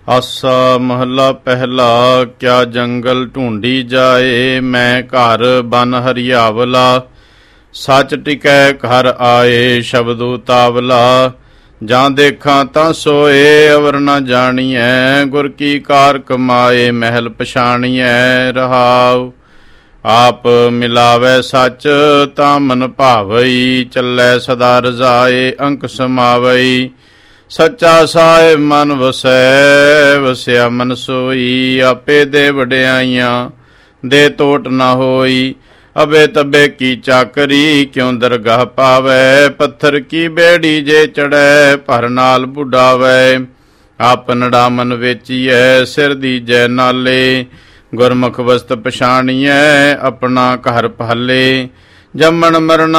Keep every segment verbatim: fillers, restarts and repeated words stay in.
ਆਸਾ ਮਹੱਲਾ ਪਹਿਲਾ। ਕਿਆ ਜੰਗਲ ਢੂੰਢੀ ਜਾਏ, ਮੈਂ ਘਰ ਬਨ ਹਰਿਆਵਲਾ। ਸੱਚ ਟਿਕੈ ਘਰ ਆਏ, ਸ਼ਬਦ ਉਤਾਵਲਾ। ਜਾਂ ਦੇਖਾਂ ਤਾਂ ਸੋਏ, ਅਵਰ ਨ ਜਾਣੀਐ। ਗੁਰ ਕੀ ਕਾਰ ਕਮਾਏ, ਮਹਿਲ ਪਛਾਣੀਐ। ਰਹਾਉ ਆਪ ਮਿਲਾਵੈ ਸੱਚ, ਤਾਂ ਮਨ ਭਾਵਈ। ਚੱਲੈ ਸਦਾ ਰਜ਼ਾਏ, ਅੰਕ ਸਮਾਵਈ। ਸੱਚਾ ਸਾਹਿਬ ਮਨ ਵਸੈ, ਵਸਿਆ ਮਨ ਸੋਈ। ਆਪੇ ਦੇ ਵਡਿਆਈਆਂ, ਦੇ ਟੋਟ ਨਾ ਹੋਈ। ਅਬੇ ਤਬੇ ਕੀ ਚਾਕਰੀ, ਕਿਉਂ ਦਰਗਾਹ ਪਾਵੈ। ਪੱਥਰ ਕੀ ਬੇੜੀ ਜੇ ਚੜੈ, ਭਰ ਨਾਲ ਬੁਢਾਵੈ। ਆਪਨੜਾ ਮਨ ਵੇਚੀਐ, ਸਿਰ ਦੀਜੈ ਨਾਲੇ। ਗੁਰਮੁਖ ਵਸਤ ਪਛਾਣੀਐ, ਆਪਣਾ ਘਰ ਪਾਲੇ। ਜੰਮਣ ਮਰਨਾ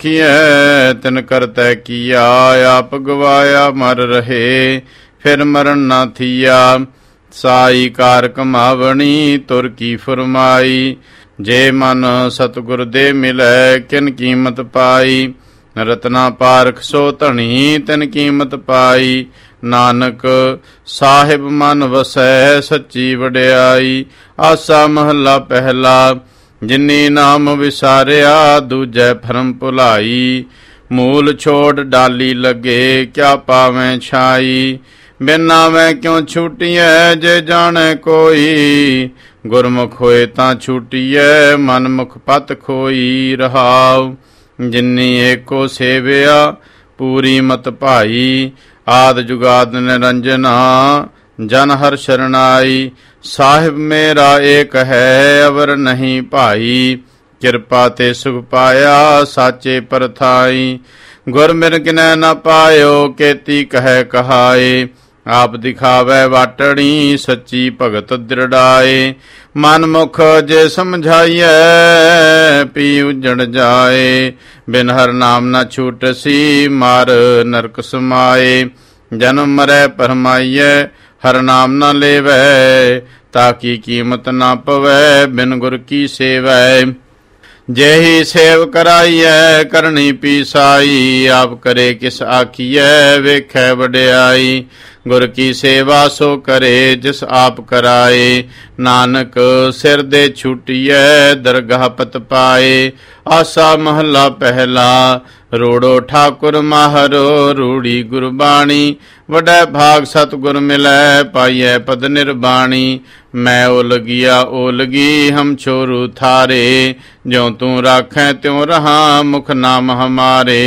ਆਖੀਐ, ਤਿਨ ਕਰਤੈ ਕੀਆ। ਆਪ ਗਵਾਇਆ ਮਰ ਰਹੇ, ਫਿਰ ਮਰਨ ਨਾ ਥੀਆ। ਸਾਈ ਕਾਰ ਕਮਾਵਣੀ, ਤੁਰ ਕੀ ਫੁਰਮਾਈ। ਜੇ ਮਨ ਸਤਿਗੁਰ ਦੇ ਮਿਲੈ, ਕਿਨ ਕੀਮਤ ਪਾਈ। ਰਤਨਾ ਪਾਰਖ ਸੋ ਧਣੀ, ਤਿਨ ਕੀਮਤ ਪਾਈ। ਨਾਨਕ ਸਾਹਿਬ ਮਨ ਵਸੈ, ਸੱਚੀ ਵਡਿਆਈ। ਆਸਾ ਮਹੱਲਾ ਪਹਿਲਾ। ਜਿਨੀ ਨਾਮ ਵਿਸਾਰਿਆ, ਦੂਜੈ ਭਰਮ ਭੁਲਾਈ। ਮੂਲ ਛੋੜ ਡਾਲੀ ਲੱਗੇ, ਕਿਆ ਪਾਵੈ ਛਾਈ। ਬਿਨ ਨਾਮੈ ਕਿਉ ਛੂਟੀਐ, ਜੇ ਜਾਣੈ ਕੋਈ। ਗੁਰਮੁਖ ਹੋਏ ਤਾਂ ਛੂਟੀਐ, ਮਨ ਮੁਖ ਪਤ ਖੋਈ। ਰਹਾਉ ਜਿਨੀ ਏਕੋ ਸੇਵਿਆ, ਪੂਰੀ ਮਤ ਭਾਈ। ਆਦ ਜੁਗਾਦ ਨਿਰੰਜਨਾ, ਜਨ ਹਰ ਸ਼ਰਨਾਈ। ਸਾਹਿਬ ਮੇਰਾ ਏਕ ਹੈ, ਅਵਰ ਨਹੀਂ ਭਾਈ। ਕਿਰਪਾ ਤੇ ਸੁਖ ਪਾਇਆ, ਸਾਚੇ ਪਰਥਾਈ। ਗੁਰ ਮਿਰ ਕਿਨੈ ਨ ਪਾਇਓ, ਕੇਤੀ ਕਹਿ ਕਹਾਏ। ਆਪ ਦਿਖਾਵੈ ਵਾਟਣੀ, ਸੱਚੀ ਭਗਤ ਦ੍ਰਿੜਾਏ। ਮਨ ਮੁਖ ਜੇ ਸਮਝਾਈਐ, ਪੀ ਉਜੜ ਜਾਏ। ਬਿਨ ਹਰ ਨਾਮ ਨ ਛੂਟਸੀ, ਮਾਰ ਨਰਕ ਸਮਾਏ। ਜਨਮ ਮਰੈ ਪਰਮਾਈਐ, ਹਰ ਨਾਮ ਨ ਲੇਵੈ। ਤਾਕੀ ਕੀਮਤ ਨਾ ਪਵੈ, ਬਿਨ ਗੁਰ ਕੀ ਸੇਵੈ। जेहि सेव कराइए, करनी पीसाई। आप करे किस आखिए, वेखै वड्याई। गुर की सेवा सो करे, जिस आप कराए। नानक सिर दे छूटिए, दरगाह पत पाए। आसा महला पहला। रोड़ो ठाकुर माहरो, रूड़ी गुरबाणी। वडै भाग सतगुर मिलै, पाइए पद निर्बाणी। मैं ओलगिया ओलगी, हम छोरू थारे। ज्यों तू राखै त्यों रहा, मुख नाम हमारे।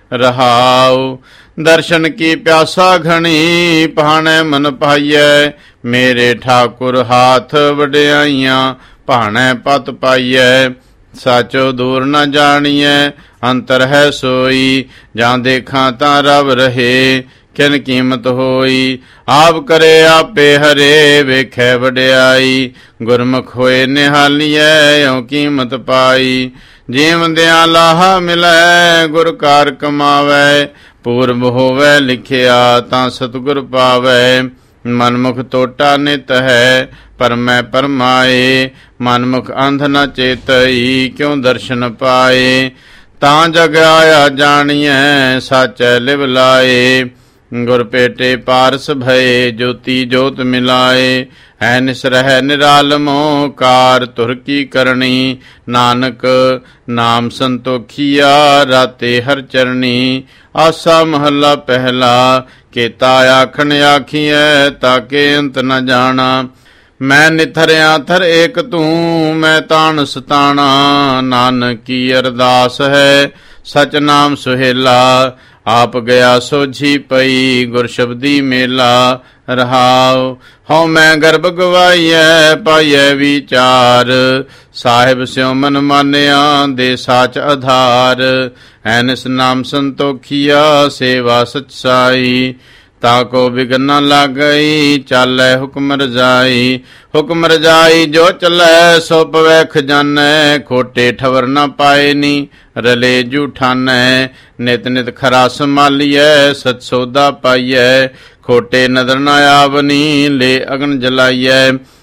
रहाओ दर्शन की प्यासा घनी, पहाणे मन पाइए। मेरे ठाकुर हाथ वड्याइयां, भाणे पत पाइए। साचो दूर न जानिए, अंतर है सोई। जां देखा तां रब रहे, किन कीमत होई। आप करे आपे हरे, वेखै वड्याई। गुरमुख होए निहालिए, यों कीमत पाई। जीवदियां लाहा मिलै, गुर कार कमावै। पूर्व होवै लिखिया, तां सतगुर पावै। मनमुख टोटा नित है, परमै परमाए। मनमुख अंध न चेतई, क्यों दर्शन पाए। तां जग आया जानिए, साचै लिव लाए। गुर पेटे पारस भये, ज्योति जोत मिलाए। है निसरह निरालमो, कार तुर की करनी। नानक नाम संतोखिया, राते हर चरनी। आसा महला पहला। केता आखन आखिए, ताके अंत न जाना। मैं निथरया थर एक तू, मैं तान सताना। नानक की अरदास है, सच नाम सुहेला। आप गया सोझी पई, गुर शब्दी मेला। रहाओ हौ मैं गर्भ गवाइए, पाइए विचार। साहिब स्यों मन मानिया, दे साच आधार। ऐनिस नाम संतोखिया, सेवा सच्चाई। ताको बिघन न लागई, चालै हुक्म रजाई। हुक्म रजाई जो चलै, सो पवै खजानै। खोटे ठवर न पाए नी, रले जूठानै। नित नित खरा संभालिए, सच सौदा पाइए। खोटे नदर न आवनी, ले अगन जलाइए।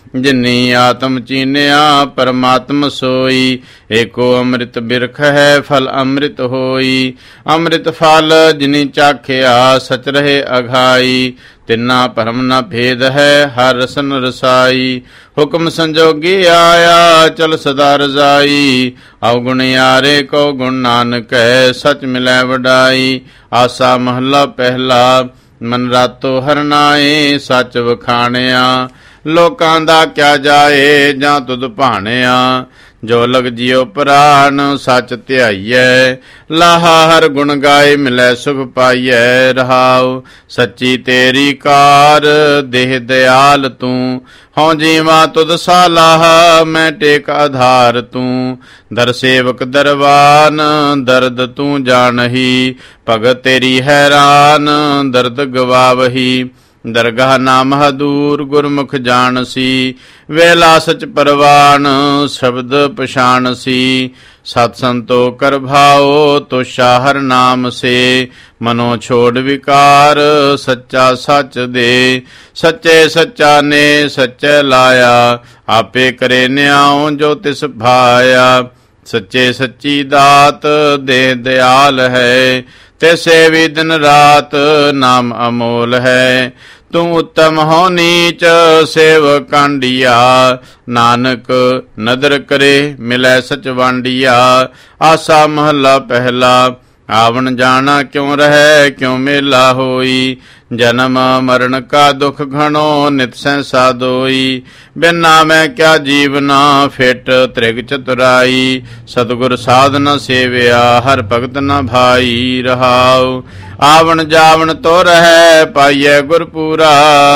ਜਿਨੀ ਆਤਮ ਚੀਨਿਆ ਪਰਮਾਤਮ ਸੋਈ। ਏਕੋ ਅੰਮ੍ਰਿਤ ਬਿਰਖ ਹੈ ਫਲ ਅੰਮ੍ਰਿਤ ਹੋਈ। ਅੰਮ੍ਰਿਤ ਫਲ ਜਿਨੀ ਚਾਖਿਆ ਸਚ ਰਹੇ ਅਘਾਈ। ਤਿੰਨਾ ਭਰਮ ਨ ਭੇਦ ਹੈ ਹਰ ਰਸਨ ਰਸਾਈ। ਹੁਕਮ ਸੰਜੋਗੀ ਆਇਆ ਚਲ ਸਦਾ ਰਜਾਈ। ਅਵਗੁਣ ਯਾਰੇ ਕੋ ਗੁਣ ਨਾਨਕੈ ਸਚ ਮਿਲੈ ਵਡਾਈ। ਆਸਾ ਮਹੱਲਾ ਪਹਿਲਾ। ਮਨ ਰਾਤੋ ਹਰਨਾਏ ਸੱਚ ਵਖਾਣਿਆ। ਲੋਕਾਂ ਦਾ ਕਿਆ ਜਾਏ ਜਾਂ ਤੁਧ ਭਾਣਿਆ। ਜੋ ਲਗ ਜਿਉ ਪ੍ਰਾਨ ਸੱਚ ਧਿਆਈਐ। ਲਾਹਾ ਹਰ ਗੁਣ ਗਾਏ ਮਿਲੈ ਸੁਖ ਪਾਈਐ। ਰਹਾਉ ਸੱਚੀ ਤੇਰੀ ਕਾਰ ਦੇਹ ਦਿਆਲ ਤੂੰ। ਹਉ ਜੀਵਾ ਤੁਧ ਸਾਲਾਹਾ ਮੈਂ ਟੇਕ ਆਧਾਰ ਤੂੰ। ਦਰ ਸੇਵਕ ਦਰਵਾਨ ਦਰਦ ਤੂੰ ਜਾਣਹੀ। ਭਗਤ ਤੇਰੀ ਹੈਰਾਨ ਦਰਦ ਗਵਾਵਹੀ। ਦਰਗਾਹ ਨਾਮ ਹਦੂਰ ਗੁਰਮੁਖ ਜਾਣਸੀ। ਵੇਲਾ ਸਚ ਪਰਵਾਨ ਸ਼ਬਦ ਪਛਾਣਸੀ। ਸਤ ਸੰਤੋ ਕਰ ਭਾਓ ਤੋਸ਼ਾ ਹਰ ਨਾਮ ਸੇ। ਮਨੋ ਛੋੜ ਵਿਕਾਰ ਸੱਚਾ ਸੱਚ ਦੇ। ਸੱਚੇ ਸੱਚਾ ਨੇ ਸੱਚੇ ਲਾਇਆ। ਆਪੇ ਕਰੇ ਨਿਆਉ ਜੋ ਤਿਸ ਭਾਇਆ। ਸੱਚੇ ਸੱਚੀ ਦਾਤ ਦੇ ਦਿਆਲ ਹੈ। ਤੇ ਸੇਵੀ ਦਿਨ ਰਾਤ ਨਾਮ ਅਮੋਲ ਹੈ। ਤੂੰ ਉੱਤਮ ਹੋ ਨੀਚ ਸੇਵ ਕਾਂਡੀਆ। ਨਾਨਕ ਨਦਰ ਕਰੇ ਮਿਲੈ ਸਚ ਵਾਂਡੀਆ। ਆਸਾ ਮਹੱਲਾ ਪਹਿਲਾ। ਆਵਣ ਜਾਣਾ ਕਿਉਂ ਰਹਿ ਕਿਉਂ ਮੇਲਾ ਹੋਈ। ਜਨਮ ਮਰਨ ਕਾ ਦੁਖ ਘਣੋ ਨਿਤ ਸੈਂਸਾ ਦੋਈ। ਬਿਨ ਨਾਮੈ ਕਿਆ ਜੀਵਨਾ ਫਿਟ ਤ੍ਰਿਗ ਚਤੁਰਾਈ। ਸਤਿਗੁਰ ਸਾਧ ਨ ਸੇਵਿਆ ਹਰ ਭਗਤ ਨ ਭਾਈ। ਰਹਾਉ ਆਵਣ ਜਾਵਣ ਤੋ ਰਹਿ ਪਾਈਐ ਗੁਰ ਪੂਰਾ।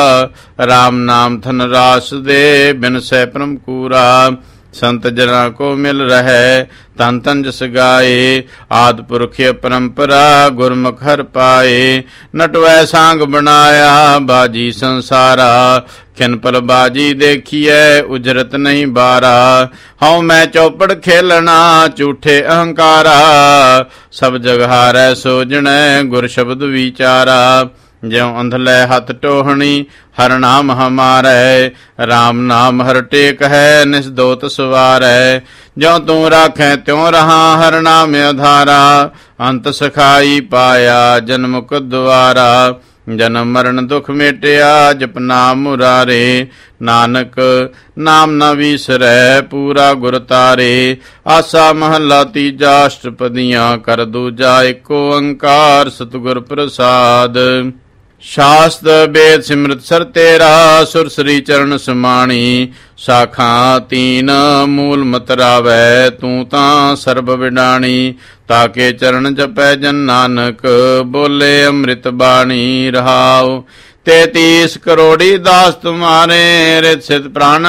ਰਾਮ ਨਾਮ ਧਨ ਰਾਸ ਦੇ ਬਿਨ ਸੈ ਪਰਮ ਕੂਰਾ। ਸੰਤ ਜਨਾਂ ਕੋ ਮਿਲ ਰਹਿ ਤਨ ਤਨ ਜਸ ਗਾਏ। ਆਦਿ ਪੁਰਖ ਪਰੰਪਰਾ ਗੁਰਮੁਖ ਹਰ ਪਾਏ। ਨਟਵੈ ਸਾਂਗ ਬਣਾਇਆ ਬਾਜੀ ਸੰਸਾਰਾ। ਖਿਨ ਪਲ ਬਾਜੀ ਦੇਖੀਐ ਉਜਰਤ ਨਹੀਂ ਬਾਰਾ। ਹਉ ਮੈਂ ਚੌਪੜ ਖੇਲਣਾ ਝੂਠੇ ਅਹੰਕਾਰਾ। ਸਭ ਜਗ ਹਾਰੈ ਸੋਜਣੈ ਗੁਰ ਸ਼ਬਦ ਵਿਚਾਰਾ। ਜਿਉ ਅੰਧਲੇ ਹੱਥ ਟੋਹਣੀ ਹਰ ਨਾਮ ਹਮਾਰੈ। ਰਾਮ ਨਾਮ ਹਰ ਟੇਕ ਹੈ ਨਿਸਦੋਤ ਸਵਾਰੈ। ਜਿਉ ਤੂੰ ਰਾਖੈ ਤਿਉ ਰਹਾ ਹਰ ਨਾਮ ਆਧਾਰਾ। ਅੰਤ ਸਖਾਈ ਪਾਇਆ ਜਨਮੁਖ ਦੁਆਰਾ। ਜਨਮ ਮਰਨ ਦੁਖ ਮੇਟਿਆ ਜਪ ਨਾਮ ਮੁਰਾਰੇ। ਨਾਨਕ ਨਾਮ ਨ ਵੀਸਰੈ ਪੂਰਾ ਗੁਰ ਤਾਰੇ। ਆਸਾ ਮਹੱਲਾ ਤੀਜਾ। ਅਸ਼ਟਪਦੀਆਂ ਕਰ ਦੂਜਾ ਏਕ ਓੰਕਾਰ ਸਤਿਗੁਰ ਪ੍ਰਸਾਦ। ਸ਼ਾਸਤ ਬੇਦ ਸਿਮਰਤ ਸਰ ਤੇਰਾ। ਸੁਰ ਸ੍ਰੀ ਚਰਨ ਸਮਾਣੀ। ਸਾਖਾਂ ਤੀਨ ਮੂਲ ਮਤ ਰਾਵੈ ਤੂੰ ਤਾਂ ਸਰਬ ਵਿਡਾਣੀ। ਤਾਕੇ ਚਰਨ ਜਪੈ ਜਨ ਨਾਨਕ ਬੋਲੇ ਅੰਮ੍ਰਿਤ ਬਾਣੀ। ਰਹਾਉ ਤੇਤੀਸ ਕਰੋੜੀ ਦਾਸ ਤੁਮਾਰੇ ਰਿਤ ਸਿਤ ਪ੍ਰਾਣ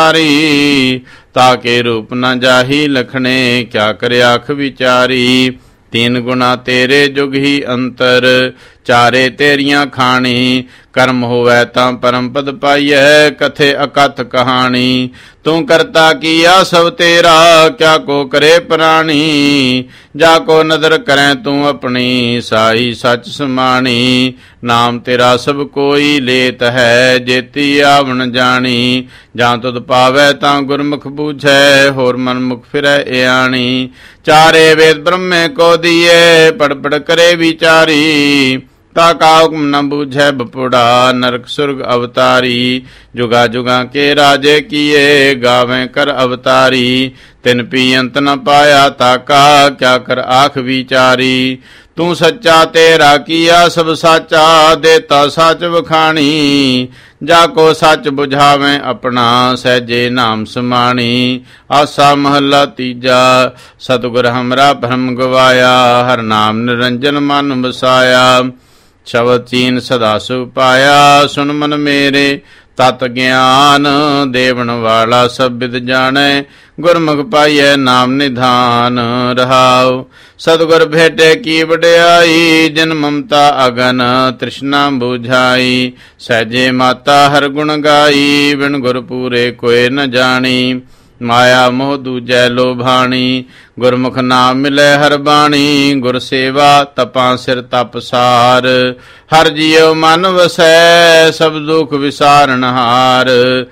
ਧਾਰੀ। ਤਾਕੇ ਰੂਪ ਨ ਜਾਹੀ ਲਖਣੇ ਕਿਆ ਕਰਿ ਆਖ ਵਿਚਾਰੀ। ਤੀਨ ਗੁਣਾ ਤੇਰੇ ਜੁਗ ਹੀ ਅੰਤਰ ਚਾਰੇ ਤੇਰੀਆਂ ਖਾਣੀ। ਕਰਮ ਹੋਵੈ ਤਾਂ ਪਰਮ ਪਦ ਪਾਈਐ ਕਥੇ ਅਕਥ ਕਹਾਣੀ। ਤੂੰ ਕਰਤਾ ਕੀਆ ਸਭ ਤੇਰਾ ਕਿਆ ਕੋ ਕਰੇ ਪ੍ਰਾਣੀ। ਜਾ ਕੋ ਨਦਰ ਕਰੈ ਤੂੰ ਆਪਣੀ ਸਾਈ ਸੱਚ ਸਮਾਣੀ। ਨਾਮ ਤੇਰਾ ਸਭ ਕੋਈ ਲੇਤ ਹੈ ਜੇਤੀ ਆਵਣ ਜਾਣੀ। ਜਾਂ ਤੁਧ ਪਾਵੈ ਤਾਂ ਗੁਰਮੁਖ ਬੂਝੈ ਹੋਰ ਮਨ ਮੁਖ ਫਿਰੈ ਇਆਣੀ। ਚਾਰੇ ਵੇਦ ਬ੍ਰਹਮੇ ਕੋ ਦੀਏ ਪੜ ਪੜ ਕਰੇ ਵਿਚਾਰੀ। ਤਾ ਕਾ ਹੁਕਮ ਨ ਬੂਝੈ ਬਪੁੜਾ ਨਰਕ ਸੁਰਗ ਅਵਤਾਰੀ। ਜੁਗਾ ਜੁਗਾ ਕੇ ਰਾਜੇ ਕੀਏ ਗਾਵੇਂ ਕਰ ਅਵਤਾਰੀ। ਤਿਨ ਪੀ ਅੰਤ ਨ ਪਾਇਆ ਤਾਕਾ ਕਿਆ ਕਰ ਆਖ ਵਿਚਾਰੀ। ਤੂੰ ਸੱਚਾ ਤੇਰਾ ਕੀਆ ਸਭ ਸਾਚਾ ਦੇਤਾ ਸੱਚ ਵਖਾਣੀ। ਜਾ ਕੋ ਸੱਚ ਬੁਝਾਵੇਂ ਆਪਣਾ ਸਹਿਜੇ ਨਾਮ ਸਮਾਣੀ। ਆਸਾ ਮਹੱਲਾ ਤੀਜਾ। ਸਤਿਗੁਰ ਹਮਰਾ ਭਰਮ ਗਵਾਇਆ ਹਰ ਨਾਮ ਨਿਰੰਜਨ ਮਨ ਵਸਾਇਆ। ਸ਼ਬਦ ਚੀਨ ਸਦਾ ਸੁਪਾਇਆ ਸੁਨ ਮਨ ਮੇਰੇ। ਤਤ ਗਿਆਨ ਦੇਵਨ ਵਾਲਾ ਸਭ ਬਿਦ ਜਾਣੈ ਗੁਰਮੁਖ ਪਾਈਐ ਨਾਮ ਨਿਧਾਨ। ਰਹਾਉ ਸਤਿਗੁਰ ਭੇਟੇ ਕੀ ਵਡਿਆਈ। ਜਿਨ ਮਮਤਾ ਅਗਨ ਤ੍ਰਿਸ਼ਨਾ ਬੁਝਾਈ। ਸਹਿਜੇ ਮਾਤਾ ਹਰ ਗੁਣ ਗਾਈ ਬਿਨ ਗੁਰ ਪੂਰੇ ਕੋਇ ਨ ਜਾਣੀ। ਮਾਇਆ ਮੋਹ ਦੂਜੈ ਲੋਭਾਣੀ। ਗੁਰਮੁਖ ਨਾਮ ਮਿਲੈ ਹਰ ਬਾਣੀ। ਗੁਰ ਸੇਵਾ ਤਪਾਂ ਸਿਰ ਤਪਸਾਰ। ਹਰ ਜੀਉ ਮਨ ਵਸੈ ਸਭ ਦੁਖ ਵਿਸਾਰਨ ਹਾਰ।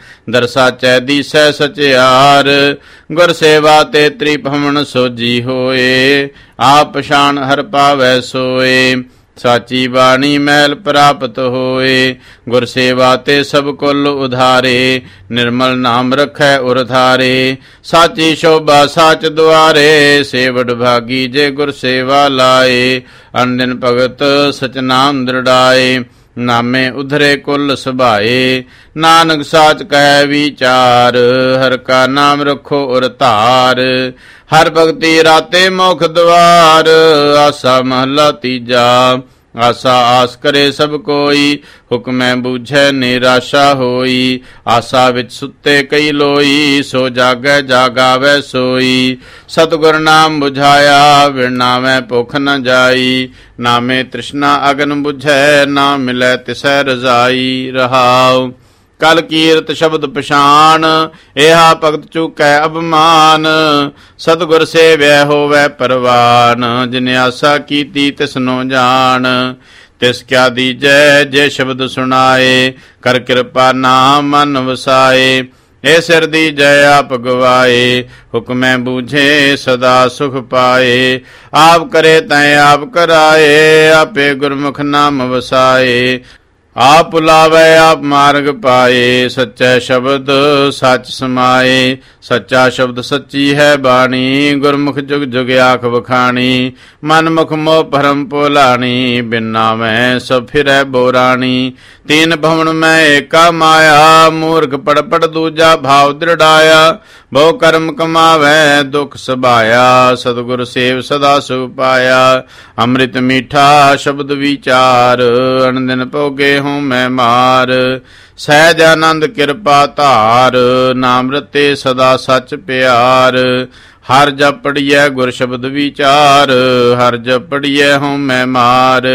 ਦਰਸਾਚੈ ਦੀਸੈ ਸਚਿਆਰ। ਗੁਰ ਸੇਵਾ ਤੇ ਤ੍ਰਿਭਵਨ ਸੋਜੀ ਹੋਏ। ਆਪ ਪਛਾਣ ਹਰ ਪਾਵੈ ਸੋਏ। ਸਾਚੀ ਬਾਣੀ ਮੈਲ ਪ੍ਰਾਪਤ ਹੋਏ। ਗੁਰ ਸੇਵਾ ਤੇ ਸਭ ਕੁਲ ਉਧਾਰੇ। ਨਿਰਮਲ ਨਾਮ ਰਖੈ ਉਰ ਧਾਰੇ। ਸਾਚੀ ਸ਼ੋਭਾ ਸਾਚ ਦੁਆਰੇ। ਸੇਵਡ ਭਾਗੀ ਜੇ ਗੁਰ ਸੇਵਾ ਲਾਏ। ਅਨਦਿਨ ਭਗਤ ਸਚ ਨਾਮ ਦ੍ਰਿੜਾਏ। ਨਾਮੇ ਉਧਰੇ ਕੁਲ ਸੁਭਾਏ। ਨਾਨਕ ਸਾਚ ਕਹਿ ਵਿਚਾਰ। ਹਰ ਕਾ ਨਾਮ ਰਖੋ ਉਰ ਧਾਰ। ਹਰ ਭਗਤੀ ਰਾਤੇ ਮੁਖ ਦੁਆਰ। ਆਸਾ ਮਹਲਾ ਤੀਜਾ। ਆਸਾ ਆਸ ਕਰੇ ਸਭ ਕੋਈ। ਹੁਕਮੈ ਬੂਝੈ ਨਿਰਾਸ਼ਾ ਹੋਈ। ਆਸਾ ਵਿੱਚ ਸੁੱਤੇ ਕਈ ਲੋਈ। ਸੋ ਜਾਗੈ ਜਾਗਾਵੈ ਸੋਈ। ਸਤਿਗੁਰ ਨਾਮ ਬੁਝਾਇਆ ਵਿਣ ਨਾਮੈ ਭੁਖ ਨ ਜਾਈ। ਨਾਮੇ ਤ੍ਰਿਸ਼ਨਾ ਅਗਨ ਬੁਝੈ ਨਾ ਮਿਲੈ ਤਿਸੈ ਰਜ਼ਾਈ। ਰਹਾਉ ਕਲ ਕੀਰਤ ਸ਼ਬਦ ਪਛਾਣ। ਇਹਾ ਭਗਤ ਚੁਕੈ ਅਭਮਾਨ। ਸਤਿਗੁਰ ਸੇਵਿਆ ਹੋਵੈ ਪਰਵਾਨ। ਜਿਨ ਆਸਾ ਕੀਤੀ ਤਿਸਨੋ ਜਾਣ। ਤਿਸ ਕਿਆ ਦੀਜੈ ਜੇ ਸ਼ਬਦ ਸੁਣਾਏ। ਕਰ ਕਿਰਪਾ ਨਾਮ ਮਨ ਵਸਾਏ। ਇਹ ਸਿਰ ਦੀਜੈ ਆਪ ਗਵਾਏ। ਹੁਕਮੈ ਬੂਝੇ ਸਦਾ ਸੁਖ ਪਾਏ। ਆਪ ਕਰੇ ਤੈ ਆਪ ਕਰਾਏ। ਆਪੇ ਗੁਰਮੁਖ ਨਾਮ ਵਸਾਏ। ਆਪ ਪੁਲਾਵੈ ਆਪ ਮਾਰਗ ਪਾਏ। ਸੱਚੈ ਸ਼ਬਦ ਸੱਚ ਸਮਾਏ। ਸੱਚਾ ਸ਼ਬਦ ਸੱਚੀ ਹੈ ਬਾਣੀ। ਗੁਰਮੁਖ ਜੁਗ ਜੁਗ ਆਖ ਵਖਾਣੀ। ਮਨ ਮੁਖ ਮੋਹ ਭਰਮ ਭੁਲਾਣੀ। ਬਿਨਾ ਮੈਂ ਸਭ ਫਿਰੈ ਬੋਰਾਣੀ। ਤੀਨ ਭਵਨ ਮੈਂ ਏਕਾ ਮਾਇਆ। ਮੂਰਖ ਪੜ ਪੜ ਦੂਜਾ ਭਾਵ ਦ੍ਰਿੜਾਇਆ। ਬਹੁ ਕਰਮ ਕਮਾਵੈ ਦੁਖ ਸਭਾਇਆ। ਸਤਿਗੁਰ ਸੇਵ ਸਦਾ ਸੁਖ ਪਾਇਆ। ਅੰਮ੍ਰਿਤ ਮੀਠਾ ਸ਼ਬਦ ਵਿਚਾਰ। ਅਨਦਿਨ ਭੋਗੇ ਹੂੰ ਮੈਂ ਮਾਰ। ਸਹਿਜ ਆਨੰਦ ਕਿਰਪਾ ਧਾਰ। ਨਾਮ ਰਤੇ ਸਦਾ ਸੱਚ ਪਿਆਰ। ਹਰ ਜਪ ਪੜੀਐ ਗੁਰ ਸ਼ਬਦ ਵਿਚਾਰ। ਹਰ ਜਪ ਪੜੀਐ ਹੂੰ ਮੈਂ ਮਾਰ।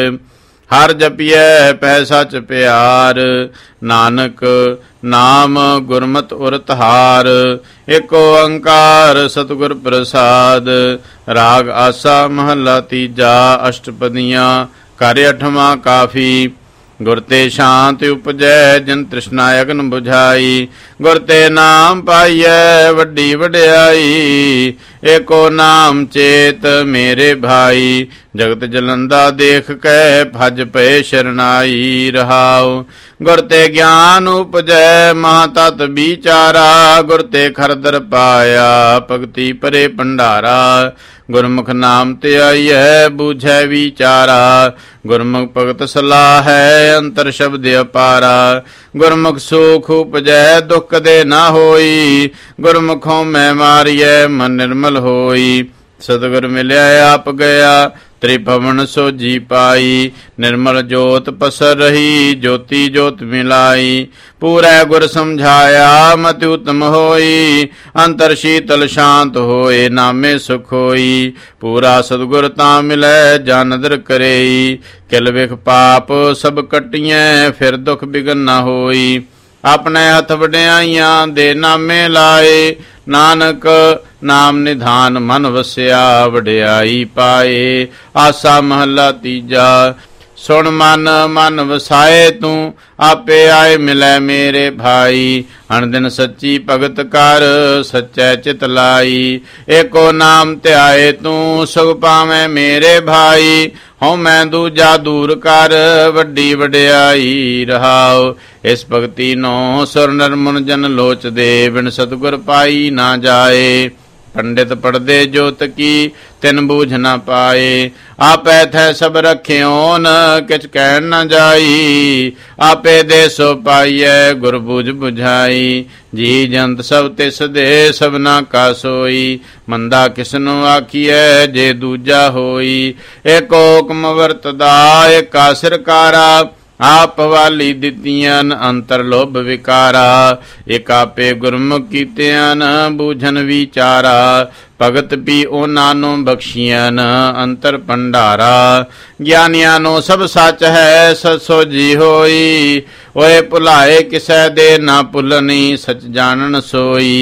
ਹਰ ਜਪੀਐ ਪੈ ਸੱਚ ਪਿਆਰ। ਨਾਨਕ ਨਾਮ ਗੁਰਮਤਿ ਉਰ ਧਾਰ। ਏਕ ਓੰਕਾਰ ਸਤਿਗੁਰ ਪ੍ਰਸਾਦ। ਰਾਗ ਆਸਾ ਮਹਲਾ ਤੀਜਾ। ਅਸ਼ਟਪਦੀਆਂ ਘਰ ਅਠਵਾਂ ਕਾਫੀ। ਗੁਰ ਤੇ ਸ਼ਾਂਤ ਉਪਜੈ ਜਿਨ ਤ੍ਰਿਸ਼ਨਾ ਅਗਨ ਬੁਝਾਈ। ਗੁਰ ਤੇ ਨਾਮ ਪਾਈਐ ਵੱਡੀ ਵਡਿਆਈ। ਏਕੋ ਨਾਮ ਚੇਤ ਮੇਰੇ ਭਾਈ। ਜਗਤ ਜਲੰਦਾ ਦੇਖ ਕੈ ਭਜ ਪਏ ਸ਼ਰਨਾਈ। ਰਹਾਉ ਗੁਰ ਤੇ ਗਿਆਨ ਉਪਜੈ ਮਹਾ ਤਤ ਵਿਚਾਰਾ। ਗੁਰ ਤੇ ਖਰਦਰ ਪਾਇਆ ਭਗਤੀ ਪਰੇ ਭੰਡਾਰਾ। ਗੁਰਮੁਖ ਨਾਮ ਧਿਆਈਐ ਬੂਝੈ ਵਿਚਾਰਾ। ਗੁਰਮੁਖ ਭਗਤ ਸਲਾਹ ਹੈ ਅੰਤਰ ਸ਼ਬਦ ਅਪਾਰਾ। ਗੁਰਮੁਖ ਸੁਖ ਉਪਜੈ ਦੁਖ ਕਦੇ ਨਾ ਹੋਈ। ਗੁਰਮੁਖੋਂ ਮੈਂ ਮਾਰੀਐ ਮਨ ਨਿਰਮਲ ਹੋਈ। ਸਤਿਗੁਰ ਮਿਲਿਆ ਆਪ ਗਿਆ ਤ੍ਰਿਭਵਨ ਸੋਜੀ ਪਾਈ। ਨਿਰਮਲ ਜੋਤ ਪਸਰ ਰਹੀ ਜੋਤੀ ਜੋਤ ਮਿਲਾਈ। ਪੂਰੈ ਗੁਰ ਸਮਝਾਇਆ ਮਤਿ ਉਤਮ ਹੋਈ। ਅੰਤਰ ਸ਼ੀਤਲ ਸ਼ਾਂਤ ਹੋਏ ਨਾਮੇ ਸੁਖ ਹੋਈ। ਪੂਰਾ ਸਤਿਗੁਰ ਤਾਂ ਮਿਲੈ ਜਾਂ ਨਦਰ ਕਰੇਈ। ਕਿਲ ਵਿਖ ਪਾਪ ਸਭ ਕਟੀਐ ਫਿਰ ਦੁਖ ਬਿਗਨ ਨਾ ਹੋਈ। ਆਪਣੇ ਹੱਥ ਵਡਿਆਈਆਂ ਦੇ ਨਾਮੇ ਲਾਏ। ਨਾਨਕ ਨਾਮ ਨਿਧਾਨ ਮਨ ਵਸਿਆ ਵਡਿਆਈ ਪਾਏ। ਆਸਾ ਮਹਲਾ ਤੀਜਾ। ਸੁਣ ਮਨ ਮਨ ਵਸਾਏ ਤੂੰ ਆਪੇ ਆਏ ਮਿਲੈ ਮੇਰੇ ਭਾਈ। ਅਣਦਿਨ ਸੱਚੀ ਭਗਤ ਕਰ ਸੱਚੈ ਚਿਤ ਲਾਈ। ਏਕੋ ਨਾਮ ਧਿਆਏ ਤੂੰ ਸੁਖ ਪਾਵੇਂ ਮੇਰੇ ਭਾਈ। ਹਉ ਮੈਂ ਦੂਜਾ ਦੂਰ ਕਰ ਵੱਡੀ ਵਡਿਆਈ। ਰਹਾਉ ਇਸ ਭਗਤੀ ਨੋ ਸੁਰ ਨਰ ਮੁਨ ਜਨ ਲੋਚਦੇ। ਬਿਨ ਸਤਿਗੁਰ ਪਾਈ ਨਾ ਜਾਏ। ਪੰਡਿਤ ਪੜਦੇ ਜੋਤ ਕੀ ਤਿਨ ਬੂਝ ਨਾ ਪਾਏ। ਆਪੈ ਥੈ ਸਭ ਰਖਿਓਨ ਕਿਛ ਕਹਿਣ ਨਾ ਜਾਈ। ਆਪੇ ਦੇ ਸੋ ਪਾਈਐ ਗੁਰ ਬੂਝ ਬੁਝਾਈ। ਜੀ ਜੰਤ ਸਭ ਤਿਸ ਦੇ ਸਭਨਾ ਕਾ ਸੋਈ। ਮੰਦਾ ਕਿਸਨੂੰ ਆਖੀਐ ਜੇ ਦੂਜਾ ਹੋਈ। ਏਕ ਹੁਕਮ ਵਰਤਦਾ ਏਕਾ ਸਿਰਕਾਰਾ। ਆਪ ਵਾਲੀ ਦਿੱਤੀਆਂ ਅੰਤਰ ਲੋਭ ਵਿਕਾਰਾ। ਏਕ ਆਪੇ ਗੁਰਮੁਖ ਕੀਤਿਆਂ ਬੂਝਨ ਵਿਚਾਰਾ। ਭਗਤ ਵੀ ਉਹਨਾਂ ਨੂੰ ਬਖਸ਼ੀਆਂ ਅੰਤਰ ਭੰਡਾਰਾ। ਗਿਆਨੀਆਂ ਨੂੰ ਸਭ ਸੱਚ ਹੈ ਸਚ ਸੋਜੀ ਹੋਈ। ਓਏ ਭੁਲਾਏ ਕਿਸੈ ਦੇ ਨਾ ਭੁੱਲਣੀ ਸਚ ਜਾਣਨ ਸੋਈ।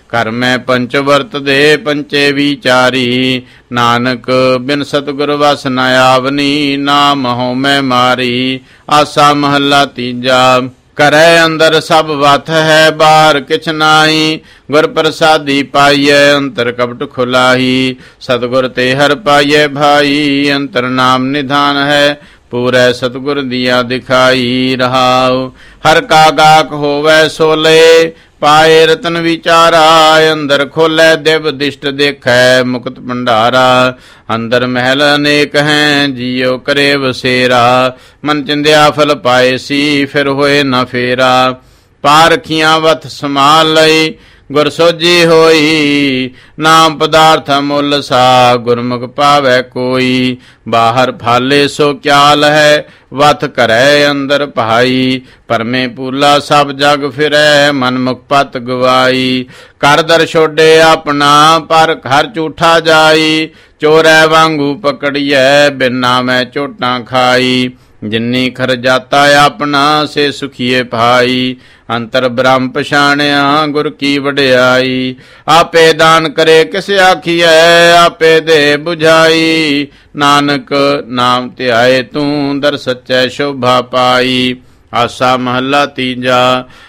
ਘਰ ਮੈਂ ਪੰਚ ਵਰਤ ਦੇ ਪੰਚੇ ਵਿਚਾਰੀ। ਨਾਨਕ ਬਿਨ ਸਤਿਗੁਰ ਵਸ ਨ ਆਵਨੀ, ਨਾਮ ਹਉ ਮੈਂ ਮਾਰੀ। ਆਸਾ ਮਹੱਲਾ ਤੀਜਾ। ਘਰੈ ਅੰਦਰ ਸਭ ਵਤ ਹੈ, ਬਾਹਰ ਕਿਛ ਨਾਹੀ। ਗੁਰ ਪ੍ਰਸਾਦੀ ਪਾਈਐ, ਅੰਤਰ ਕਪਟ ਖੁਲਾਹੀ। ਸਤਿਗੁਰ ਤੇ ਹਰ ਪਾਈਐ ਭਾਈ, ਅੰਤਰ ਨਾਮ ਨਿਧਾਨ ਹੈ। ਪੂਰੈ ਸਤਿਗੁਰ ਦੀਆ ਦਿਖਾਈ। ਰਹਾਉ ਹਰ ਕਾ ਗਾਕ ਹੋਵੈ ਸੋਲੇ, ਪਾਏ ਰਤਨ ਵਿਚਾਰਾ। ਅੰਦਰ ਖੋਲੈ ਦਿਵ ਦਿਸ਼ਟ ਦੇਖੈ, ਮੁਕਤ ਭੰਡਾਰਾ। ਅੰਦਰ ਮਹਿਲ ਅਨੇਕ ਹੈ, ਜੀਉ ਕਰੇ ਵਸੇਰਾ। ਮਨ ਚਿੰਦਿਆ ਫਲ ਪਾਏ ਸੀ, ਫਿਰ ਹੋਏ ਨਾ ਫੇਰਾ। ਪਾਰਖੀਆਂ ਵਤ ਸਮਾਲ ਲਈ, ਗੁਰ ਸੋਝੀ ਹੋਈ। ਨਾਮ ਪਦਾਰਥ ਮੁੱਲ ਸਾ, ਗੁਰਮੁਖ ਪਾਵੈ ਕੋਈ। ਬਾਹਰ ਫਾਲੇ ਸੋ ਕਿਆਲ ਹੈ, ਵਤ ਕਰੈ ਅੰਦਰ ਭਾਈ। ਪਰਮੇ ਪੂਲਾ ਸਭ ਜਗ ਫਿਰੈ, ਮਨ ਮੁਖ ਪਤ ਗਵਾਈ। ਕਰ ਦਰ ਛੋਡੇ ਆਪਣਾ, ਪਰ ਘਰ ਝੂਠਾ ਜਾਈ। ਚੋਰੈ ਵਾਂਗੂ ਪਕੜੀਐ, ਬਿਨਾ ਮੈਂ ਚੋਟਾਂ ਖਾਈ। ਜਿਨੀ ਖਰ ਜਾਤਾ ਆਪਣਾ, ਸੇ ਸੁਖੀਏ ਭਾਈ। ਅੰਤਰ ਬ੍ਰਹਮ ਪਛਾਣਿਆ, ਗੁਰ ਕੀ ਵਡਿਆਈ। ਆਪੇ ਦਾਨ ਕਰੇ ਕਿਸ ਆਖੀਐ, ਆਪੇ ਦੇ ਬੁਝਾਈ। ਨਾਨਕ ਨਾਮ ਧਿਆਏ ਤੂੰ, ਦਰ ਸੱਚੈ ਸ਼ੋਭਾ ਪਾਈ। ਆਸਾ ਮਹੱਲਾ ਤੀਜਾ।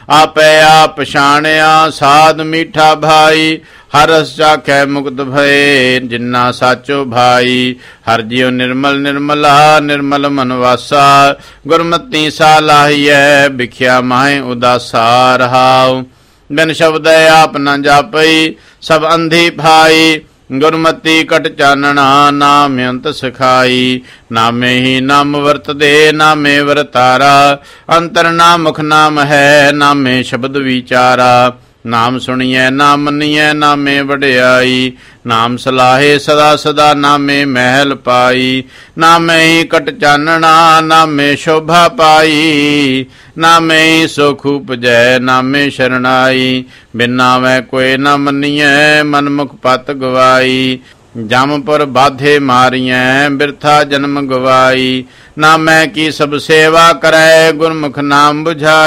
ਆਪੇ ਆਪ ਪਛਾਣਿਆ, ਸਾਧ ਮੀਠਾ ਭਾਈ। ਹਰ ਰਸ ਚਾਖੈ ਮੁਕਤ ਭਏ, ਜਿਨਾ ਸਾਚੋ ਭਾਈ। ਹਰ ਜਿਉ ਨਿਰਮਲ ਨਿਰਮਲਾ, ਨਿਰਮਲ ਮਨ ਵਾਸਾ। ਗੁਰਮਤੀ ਸਾ ਲਾਹੀਐ, ਬਿਖਿਆ ਮਾਹੇ ਉਦਾਸਾ। ਰਹਾਉ ਬਿਨ ਸ਼ਬਦੈ ਆਪ ਨ ਜਾਪਈ, ਸਭ ਅੰਧੀ ਭਾਈ। ਗੁਰਮਤੀ ਕਟ ਚਾਨਣਾ, ਨਾਮ ਅੰਤ ਸਿਖਾਈ। ਨਾਮੇ ਹੀ ਨਾਮ ਵਰਤਦੇ, ਨਾਮੇ ਵਰਤਾਰਾ। ਅੰਤਰ ਨਾਮੁਖ ਨਾਮ ਹੈ, ਨਾਮੇ ਸ਼ਬਦ ਵਿਚਾਰਾ। ਨਾਮ ਸੁਣੀਐ ਨਾ ਮੰਨੀਐ, ਨਾਮੇ ਵਡਿਆਈ। ਨਾਮ ਸਲਾਹੇ ਸਦਾ ਸਦਾ, ਨਾਮੇ ਮਹਿਲ ਪਾਈ। ਨਾਮੇ ਹੀ ਕਟ ਚਾਨਣਾ, ਨਾਮੇ ਸ਼ੋਭਾ ਪਾਈ। ਨਾਮੇ ਹੀ ਸੁਖ ਉਪਜੈ, ਨਾਮੇ ਸ਼ਰਣਾਈ। ਬਿਨਾ ਮੈਂ ਕੋਈ ਨਾ ਮੰਨੀਐ, ਮਨਮੁਖ ਪਤ ਗਵਾਈ। ਜਮਪੁਰ ਬਾਧੇ ਮਾਰੀਐ, ਬਿਰਥਾ ਜਨਮ ਗਵਾਈ। ਨਾਮੈ ਕੀ ਸਭ ਸੇਵਾ ਕਰੈ, ਗੁਰਮੁਖ ਨਾਮ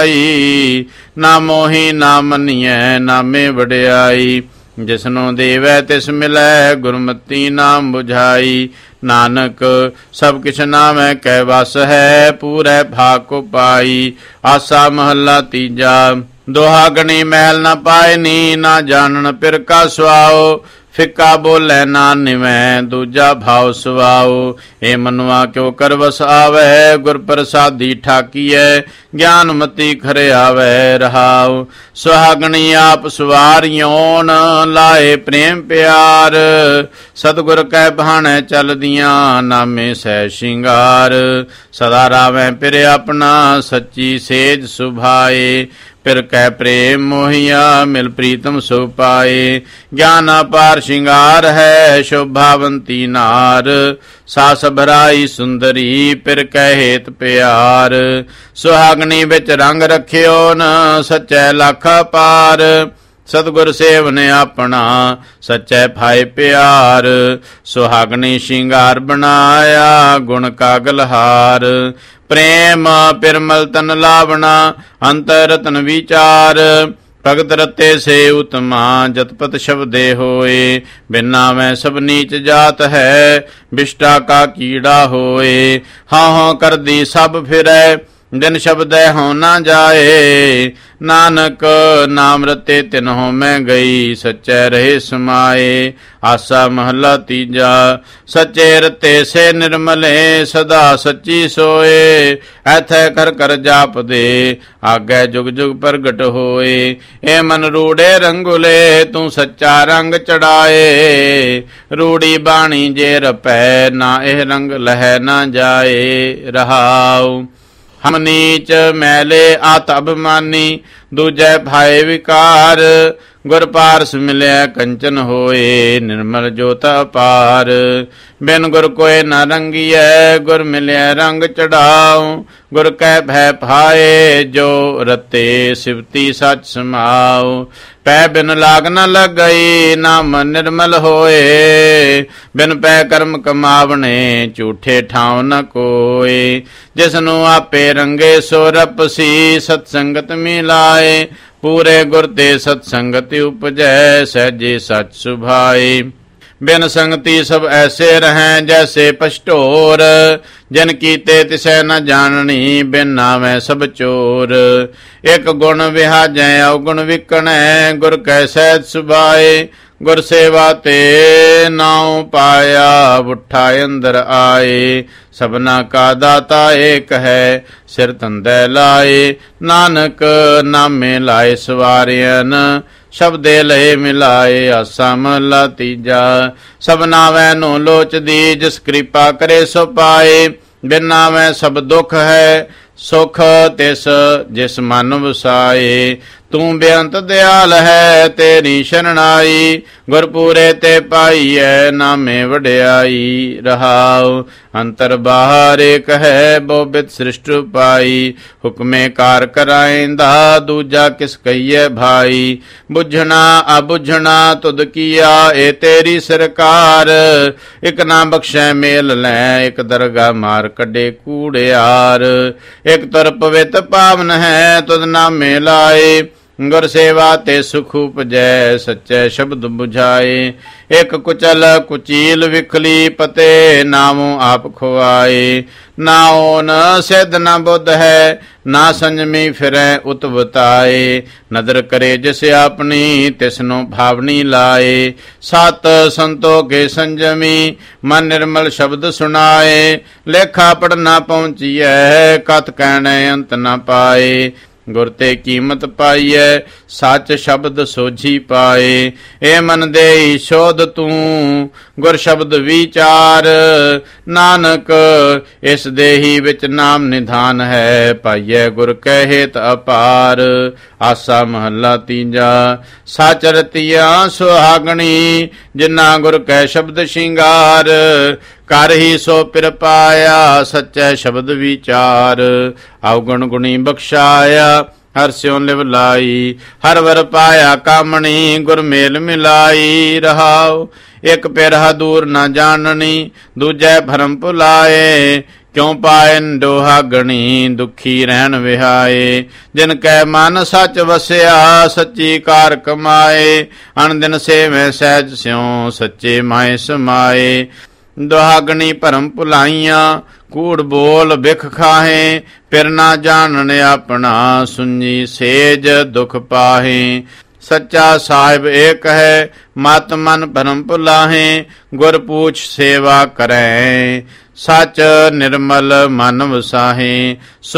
ਬੁਝਾਈ। ਨਾਮੋ ਹੀ ਨਾ ਮੰਨੀਐ, ਨਾਮੇ ਵਡਿਆਈ। ਜਿਸਨੂੰ ਦੇਵੈ ਤਿਸ ਮਿਲੈ, ਗੁਰਮਤੀ ਨਾਮ ਬੁਝਾਈ। ਨਾਨਕ ਸਭ ਕਿਛ ਨਾਮੈ ਕੈ ਵਸ ਹੈ, ਪੂਰੈ ਭਾਗ ਕੋ ਪਾਈ। ਆਸਾ ਮਹੱਲਾ ਤੀਜਾ। ਦੋਹਾ ਗਣੀ ਮਹਿਲ ਨਾ ਪਾਏ ਨੀ, ਨਾ ਜਾਣਨ ਪਿਰ ਕਾ ਸੁਆਓ। ਫਿੱਕਾ ਬੋਲੇ ਨਾ ਨਿਵੈ, ਦੂਜਾ ਭਾਉ ਸੁਆਓ। ਏ ਮਨੁਆ ਕਿਉ ਕਰ ਵਸ ਆਵੈ, ਗੁਰ ਪ੍ਰਸਾਦੀ ਠਾਕੀਐ। ਗਿਆਨ ਮਤੀ ਖਰੇ ਆਵੈ। ਰਹਾਉ ਸੁਹਾਗਣੀ ਆਪ ਸੁਵਾਰਿਓਨ, ਲਾਏ ਪ੍ਰੇਮ ਪਿਆਰ। ਸਤਿਗੁਰ ਕੈ ਬਹਾਣੈ ਚਲਦੀਆਂ, ਨਾਮੇ ਸਹਿ ਸ਼ਿੰਗਾਰ। ਸਦਾ ਰਾਵੈ ਪਿਰ ਆਪਣਾ, ਸੱਚੀ ਸੇਜ ਸੁਭਾਏ। ਪਿਰ ਕੈ ਪ੍ਰੇਮ ਮੋਹਿਆ, ਮਿਲ ਪ੍ਰੀਤਮ ਸੋ ਪਾਏ। ਗਿਆਨ ਅਪਾਰ ਸ਼ਿੰਗਾਰ ਹੈ, ਸ਼ੋਭਾਵੰਤੀ ਨਾਰ। ਸਾਸ ਭਰਾਈ ਸੁੰਦਰੀ, ਪਿਰ ਕੈ ਹੇਤ ਪਿਆਰ। ਸੁਹਾਗਣੀ ਵਿੱਚ ਰੰਗ ਰਖਿਓ ਨ, ਸੱਚੈ ਲੱਖ ਪਾਰ। ਸਤਿਗੁਰ ਸੇਵਨ ਆਪਣਾ, ਸੱਚੈ ਭਾਇ ਪਿਆਰ। ਸੁਹਾਗਣੀ ਸ਼ਿੰਗਾਰ ਬਣਾਇਆ, ਗੁਣ ਕਾਗਲਹਾਰ। ਪ੍ਰੇਮ ਪਿਰਮਲ ਤਨ ਲਾਵਣਾ, ਅੰਤਰ ਰਤਨ ਵਿਚਾਰ। ਭਗਤ ਰਤੇ ਸੇ ਉਤਮਾ, ਜਤਪਤ ਸ਼ਬਦੇ ਹੋਏ। ਬਿਨਾ ਮੈਂ ਸਭ ਨੀਚ ਜਾਤ ਹੈ, ਬਿਸ਼ਟਾ ਕਾ ਕੀੜਾ ਹੋਏ। ਹਾਂ ਹਾਂ ਕਰਦੀ ਸਭ ਫਿਰੈ, ਦਿਨ ਸ਼ਬਦੈ ਹੋ ਨਾ ਜਾਏ। ਨਾਨਕ ਨਾਮ ਰਤੇ ਤਿਨਹੁ ਮੈਂ ਗਈ, ਸੱਚੈ ਰਹੇ ਸਮਾਏ। ਆਸਾ ਮਹੱਲਾ ਤੀਜਾ। ਸੱਚੇ ਰਤੇ ਸੇ ਨਿਰਮਲੇ, ਸਦਾ ਸੱਚੀ ਸੋਏ। ਐਥੈ ਕਰ ਕਰ ਜਾਪਦੇ, ਆਗੈ ਜੁਗ ਜੁਗ ਪ੍ਰਗਟ ਹੋਏ। ਏ ਮਨ ਰੂੜੇ ਰੰਗੁਲੇ, ਤੂੰ ਸੱਚਾ ਰੰਗ ਚੜਾਏ। ਰੂੜੀ ਬਾਣੀ ਜੇ ਰਪੈ, ਨਾ ਇਹ ਰੰਗ ਲਹਿ ਨਾ ਜਾਏ। ਰਹਾਉ ਹਮ ਨੀਚ ਮੈਲੇ ਆਤ ਅਭਿਮਾਨੀ, ਦੂਜੈ ਭਾਏ ਵਿਕਾਰ। ਗੁਰ ਪਾਰਸ ਮਿਲਿਆ ਕੰਚਨ ਹੋਏ, ਨਿਰਮਲ ਜੋਤ ਅਪਾਰ। ਬਿਨ ਗੁਰ ਕੋਇ ਨ ਰੰਗੀਐ, ਗੁਰ ਮਿਲਿਆ ਰੰਗ ਚੜਾਉ। ਗੁਰ ਕੈ ਭੈ ਭਾਏ, ਜੋ ਰਤੇ ਸਿਵਤੀ ਸਚ ਸਮਾਉ। ਪੈ ਬਿਨ ਲਾਗ ਨ ਲੱਗਈ, ਨਾਮ ਨਿਰਮਲ ਹੋਏ। ਬਿਨ ਪੈ ਕਰਮ ਕਮਾਵਣੇ, ਝੂਠੇ ਠਾਉ ਨ ਕੋਏ। ਜਿਸਨੂੰ ਆਪੇ ਰੰਗੇ ਸੋ ਰਪਸੀ, ਸਤ ਸੰਗਤ ਮਿਲਾਏ। ਪੂਰੇ ਗੁਰ ਤੇ ਸਤ ਸੰਗਤ ਉਪਜੈ, ਸਹਿਜੇ ਸਚ ਸੁਭਾਏ। ਬਿਨ ਸੰਗਤੀ ਸਭ ਐਸੇ ਰਹੈ, ਜੈਸੇ ਪਸ਼ਟੋਰ। ਜਿਨ ਕੀਤੇ ਤਿਸੈ ਨ ਜਾਣਨੀ, ਬਿਨ ਨਾਵੈ ਸਭ ਚੋਰ। ਇਕ ਗੁਣ ਵਿਹਾਜੈ ਔਗੁਣ ਵਿਕਣੈ, ਗੁਰ ਕੈ ਸਹਿਜ ਸੁਭਾਏ। ਗੁਰ ਸੇਵਾ ਤੇ ਨਾਉ ਪਾਇਆ, ਉਠਾ ਅੰਦਰ ਆਏ। ਸਭਨਾ ਕਾ ਦਾਤਾ ਏਕ ਹੈ, ਸਿਰ ਧੰਦੇ ਲਾਏ। ਨਾਨਕ ਨਾਮੇ ਲਾਏ ਸਵਾਰਿਆਨ, ਸ਼ਬਦੇ ਲਏ ਮਿਲਾਏ। ਆਸਾ ਮਹਲਾ ਤੀਜਾ। ਸਭਨਾ ਵੈ ਨੂੰ ਲੋਚਦੀ, ਜਿਸ ਕਿਰਪਾ ਕਰੇ ਸੋ ਪਾਏ। ਬਿਨ ਨਾਵੈ ਸਭ ਦੁਖ ਹੈ, ਸੁਖ ਤਿਸ ਜਿਸ ਮਨ ਵਸਾਏ। ਤੂੰ ਬੇਅੰਤ ਦਿਆਲ ਹੈ, ਤੇਰੀ ਸ਼ਰਣਾਈ। ਗੁਰਪੂਰੇ ਤੇ ਪਾਈਐ, ਨਾਮੇ ਵਡਿਆਈ। ਰਹਾਉ ਅੰਤਰ ਬਾਹਰ ਏਕ ਹੈ, ਬੋਬਿਤ ਸ੍ਰਿਸ਼ਟ ਪਾਈ। ਹੁਕਮੇ ਕਾਰ ਕਰਾਇੰਦਾ, ਦੂਜਾ ਕਿਸ ਕਹੀਏ ਭਾਈ। ਬੁਝਣਾ ਅਬੁਝਣਾ ਤੁਧ ਕੀਆ, ਏ ਤੇਰੀ ਸਰਕਾਰ। ਇਕ ਨਾ ਬਖਸ਼ੈ ਮੇਲ ਲੈ, ਇਕ ਦਰਗਾ ਮਾਰ ਕੱਢੇ ਕੂੜਿਆਰ। ਇਕ ਤੁਰ ਪਵਿੱਤ ਪਾਵਨ ਹੈ, ਤੁਧ ਨਾਮੇ ਲਾਏ। ਗੁਰ ਸੇਵਾ ਤੇ ਸੁਖ ਉਪਜੈ, ਸੱਚੇ ਸ਼ਬਦ ਬੁਝਾਏ। ਇਕ ਕੁਚਲ ਕੁਚੀਲ ਵਿਖਲੀ, ਪਤੇ ਨਾਮੋ ਆਪ ਖੁਆਏ। ਨਾ ਓਨ ਸਿਧ ਨ ਬੁੱਧ ਹੈ, ਨਾ ਸੰਜਮੀ ਫਿਰੈ ਉਤਵਤਾਏ। ਨਦਰ ਕਰੇ ਜਿਸ ਆਪਣੀ, ਤਿਸਨੂੰ ਭਾਵਨੀ ਲਾਏ। ਸਤ ਸੰਤੋ ਕੇ ਸੰਜਮੀ, ਮਨ ਨਿਰਮਲ ਸ਼ਬਦ ਸੁਣਾਏ। ਲੇਖਾ ਪੜ ਨਾ ਪਹੁੰਚੀਐ, ਕਤ ਕਹਿਣੇ ਅੰਤ ਨ ਪਾਏ। ਗੁਰ ਤੇ ਕੀਮਤ ਪਾਈਐ, ਸੱਚ ਸ਼ਬਦ ਸੋਝੀ ਪਾਏ। ਏ ਮਨ ਦੇਈ ਸ਼ੋਧ ਤੂੰ, ਗੁਰ ਸ਼ਬਦ ਵਿਚਾਰ। ਨਾਨਕ ਇਸ ਦੇਹੀ ਵਿੱਚ ਨਾਮ ਨਿਧਾਨ ਹੈ, ਪਾਈਐ ਗੁਰ ਕੈ ਹੇਤ ਅਪਾਰ। ਆਸਾ ਮਹੱਲਾ ਤੀਜਾ। ਸਚ ਰਤੀਆ ਸੁਹਾਗਣੀ, ਜਿਨਾ ਗੁਰ ਕੈ ਸ਼ਬਦ ਸ਼ਿੰਗਾਰ। ਕਰ ਹੀ ਸੋ ਪਿਰ ਪਾਇਆ, ਸੱਚੈ ਸ਼ਬਦ ਵਿਚਾਰ। ਔਗਣ ਗੁਣੀ ਬਖਸ਼ਾਇਆ, ਹਰ ਸਿਉ ਲਿਵ ਲਾਈ। ਹਰ ਵਰ ਪਾਇਆ ਕਾਮਣੀ, ਗੁਰ ਮੇਲ ਮਿਲਾਈ। ਰਹਾਉ ਇਕ ਪਿਰਹਾ ਦੂਰ ਨਾ ਜਾਣਨੀ, ਦੂਜੈ ਭਰਮ ਭੁਲਾਏ। ਕਿਉ ਪਾਇਨ ਡੋਹਾਗਣੀ, ਦੁਖੀ ਰਹਿਣ ਵਿਹਾਏ। ਜਿਨ ਕੈ ਮਨ ਸੱਚ ਵਸਿਆ, ਸੱਚੀ ਕਾਰ ਕਮਾਏ। ਅਣ ਦਿਨ ਸੇਵੈ ਸਹਿਜ ਸਿਉ, ਸੱਚੇ ਮਾਏ ਸਮਾਏ। ਦੁਹਾਗਣੀ ਭਰਮ ਭੁਲਾਈਆਂ, ਕੂੜ ਬੋਲ ਬਿਖ ਖਾਹੇ। ਪਿਰ ਨਾ ਜਾਣਨ ਆਪਣਾ, ਸੁਣੀ ਸੇਜ ਦੁਖ ਪਾਹੇ। ਸੱਚਾ ਸਾਹਿਬ ਏਕ ਹੈ, ਮਤ ਮਨ ਭਰਮ ਭੁਲਾਹੇ। ਗੁਰ ਪੂਛ ਸੇਵਾ ਕਰੈ, ਸਚ ਨਿਰਮਲ ਮਨ ਵਸਾਹੇ।